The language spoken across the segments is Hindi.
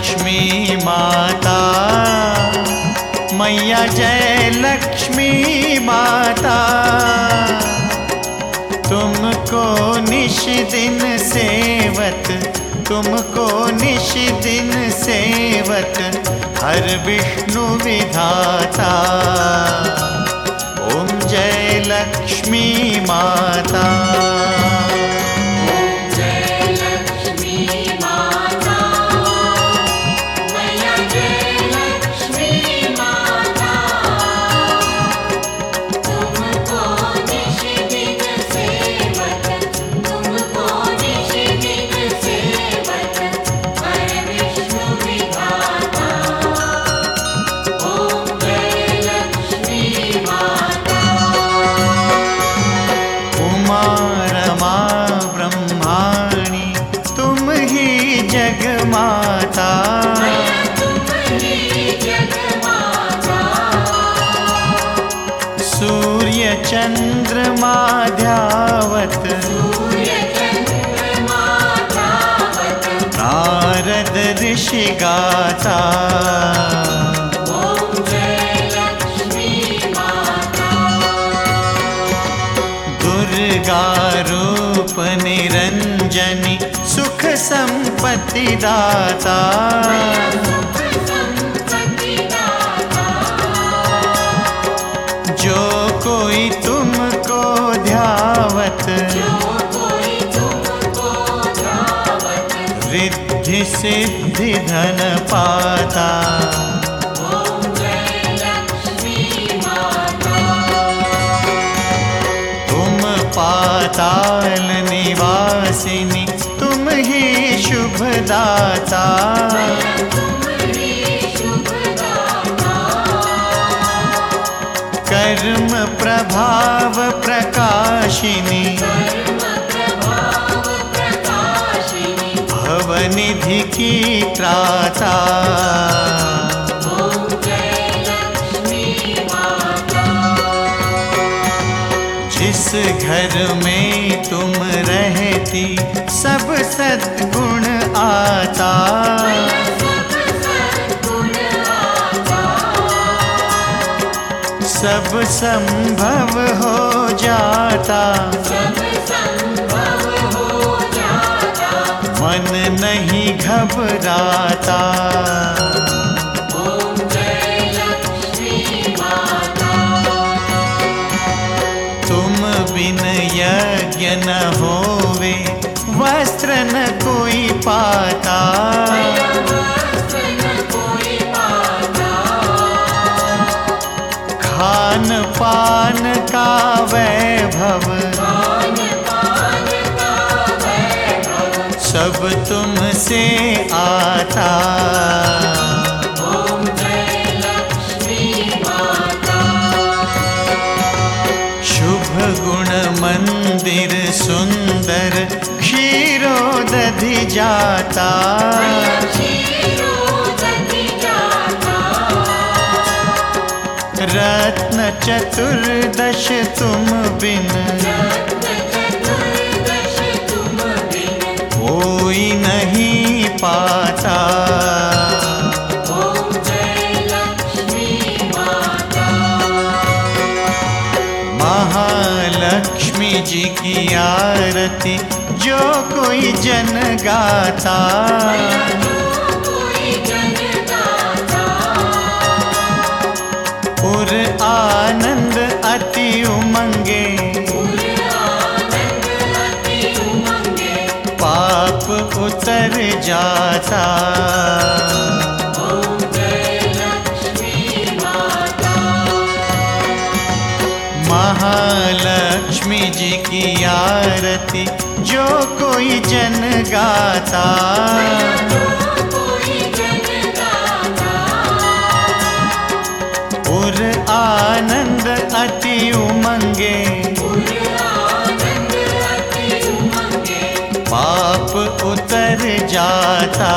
लक्ष्मी माता, मैया जय लक्ष्मी माता। तुमको निश दिन सेवत, तुमको निश दिन सेवत, हर विष्णु विधाता। ओम जय लक्ष्मी माता। जगमाता सूर्य चंद्रमा ध्यावत, नारद ऋषि गाता। दुर्गा रूप निरंजनी, सुख संपत्ति दाता। जो कोई तुमको ध्यावत, रिद्धि सिद्धि धन पाता। तुम पाताल निवासिनी, तुम ही शुभ दाता। कर्म प्रभाव प्रकाशिनी, भवनिधि की त्राता। जिस घर में तुम रहती, सब सद्गुण आता। सब संभव हो जाता, मन नहीं घबराता। तुम बिन यज्ञ न होवे, वस्त्र न कोई पाता। खान पान का वैभव, सब तुमसे आता। शुभ गुण मंदिर सुंदर, क्षीरोदधि जाता। रत्न चतुर्दश तुम बिन, कोई नहीं पाता। महालक्ष्मी जी की आरती, जो कोई जन गाता। पुर आनंद अति उमंगे, पाप उतर जाता। महालक्ष्मी जी की आरती, जो कोई जन गाता। पुर आनंद अति उमंगे, पाप उतर जाता।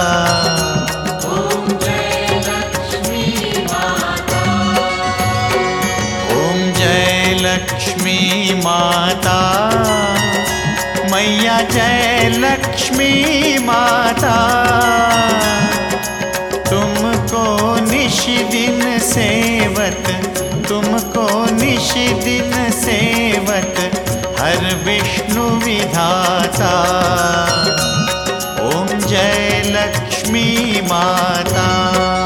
ओम जय लक्ष्मी माता। ओम जय लक्ष्मी माता, मैया जय लक्ष्मी माता। निश दिन सेवत, तुमको निश दिन सेवत, हर विष्णु विधाता। ओम जय लक्ष्मी माता।